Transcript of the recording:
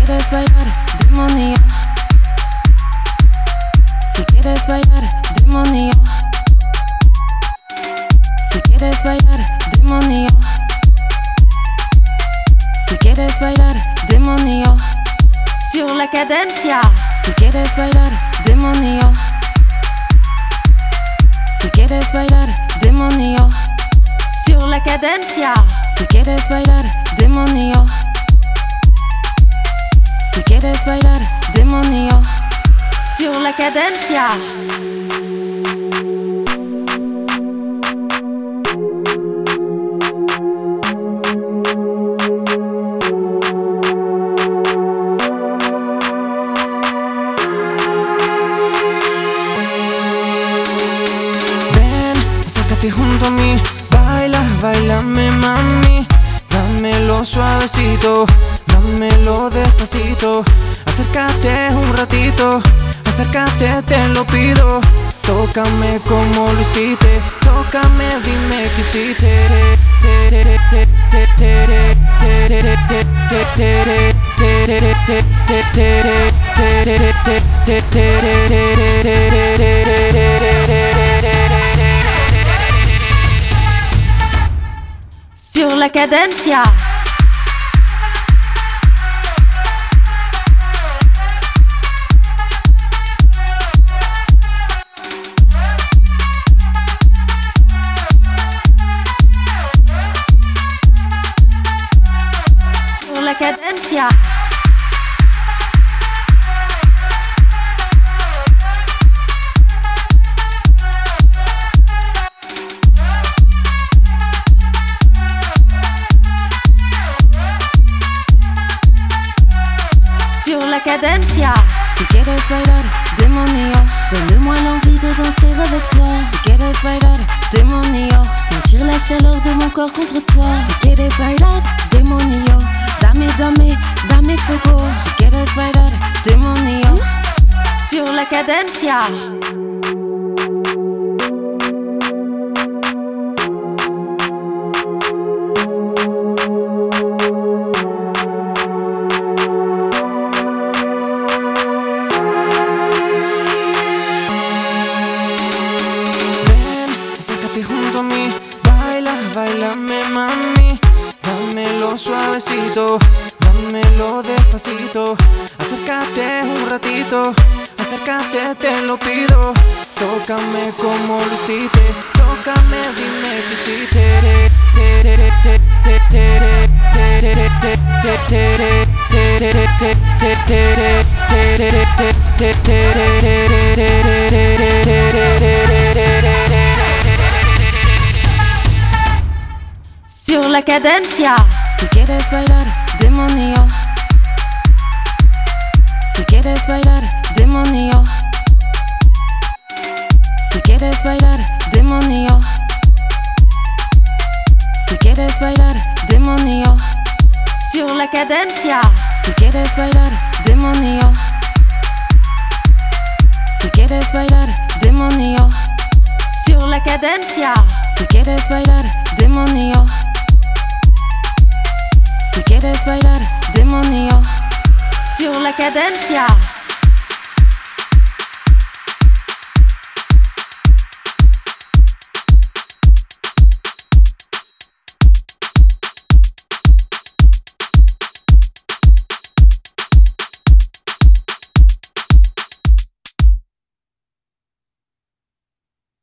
quieres bailar, demonio. Si quieres bailar, demonio. Si quieres bailar, demonio. Si quieres bailar, demonio. Sur la cadencia. Si quieres bailar, demonio. Si quieres bailar, demonio. Sur la cadencia. Si quieres bailar, demonio. Si quieres bailar, demonio. Sur la cadencia. Acércate junto a mí, baila, bailame mami. Dámelo suavecito, dámelo despacito. Acércate un ratito, acércate te lo pido. Tócame como lo hiciste, tócame, dime qué hiciste. Sur la cadencia. Sur la cadencia. Sur la cadencia. Si quieres bailar, demonio, donne-moi l'envie de danser avec toi. Si quieres bailar, demonio, sentir la chaleur de mon corps contre toi. Si quieres bailar, demonio, dame, dame, dame fuego. Si quieres bailar, demonio, sur la cadencia. Acércate junto a mí, baila, bailame mami. Dámelo suavecito, dámelo despacito. Acércate un ratito, acércate te lo pido. Tócame como lo hiciste, tócame, dime qué hiciste. Sur la cadencia. Si quieres bailar, demonio. Si quieres bailar, demonio. Si quieres bailar, demonio. Si quieres bailar, demonio. Sur la cadencia. Si quieres bailar, demonio. Si quieres bailar, demonio. Sur la cadencia. Si quieres bailar, demonio. Si quieres bailar, demonio, sur la cadencia.